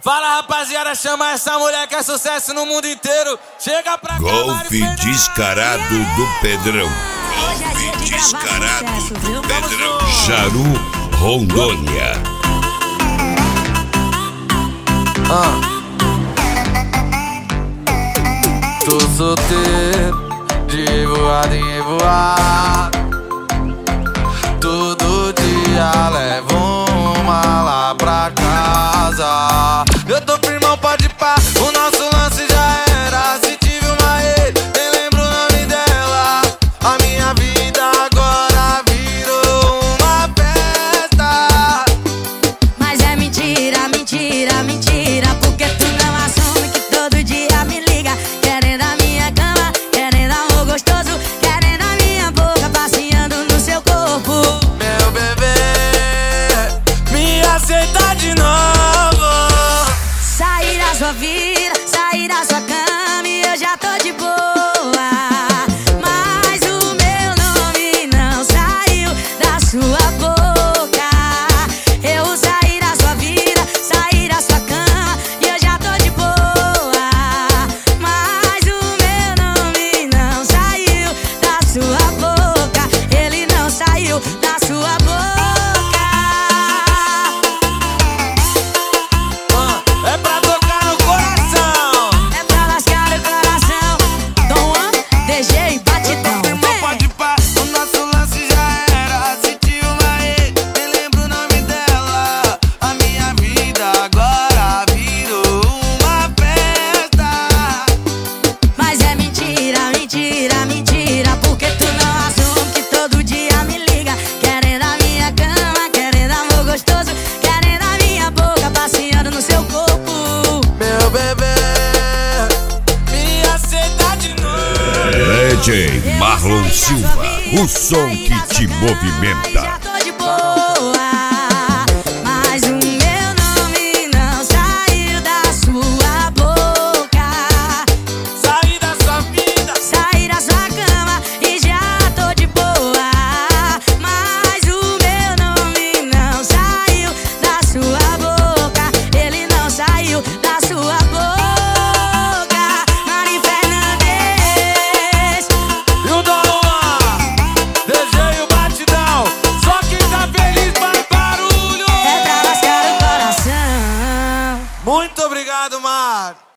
Fala, rapaziada, chama essa mulher que é sucesso no mundo inteiro. Chega pra cá, Golpe descarado do Pedrão. Golpe descarado do Pedrão. Jaru, Rondônia. Tô solteiro, de voar em voar. Todo dia levo uma lá pra casa. Eu tô firmão, pode pá, o nosso lance já era. Se tive uma ex, nem lembro o nome dela. A minha vida agora virou uma festa. Mas é mentira, mentira, mentira, porque tu não assume que todo dia me liga, querendo a minha cama, querendo amor gostoso, querendo a minha boca passeando no seu corpo. Meu bebê, me aceita de novo. Sair da sua vida, sair da sua cama e eu já tô de boa. Mas o meu nome não saiu da sua boca. Eu saí da sua vida, saí da sua cama e eu já tô de boa. Mas o meu nome não saiu da sua boca. Ele não saiu da sua boca. É pra tocar no coração, É pra lascar o coração. Dom Juan, DG e Batidão. Não pode pá, o nosso lance já era. Se tinha uma ex, nem lembro o nome dela. A minha vida agora virou uma festa. Mas é mentira, mentira, mentira, porque tu não assume que todo dia me liga, querendo a minha cama, querendo amor gostoso, querendo a minha boca passeando no seu corpo. Meu bebê, me aceita de novo. DJ Marlon Silva, o som que te movimenta. Já tô de boa. Mas o meu nome não saiu da sua boca. Saí da sua vida, Saí da sua cama e já tô de boa. Mas o meu nome não saiu da sua boca. Ele não saiu da sua boca. Mari Fernandes. e o Dom Juan, DG e o Batidão. Só quem tá feliz faz barulho. É pra lascar o coração. Muito obrigado, Mar.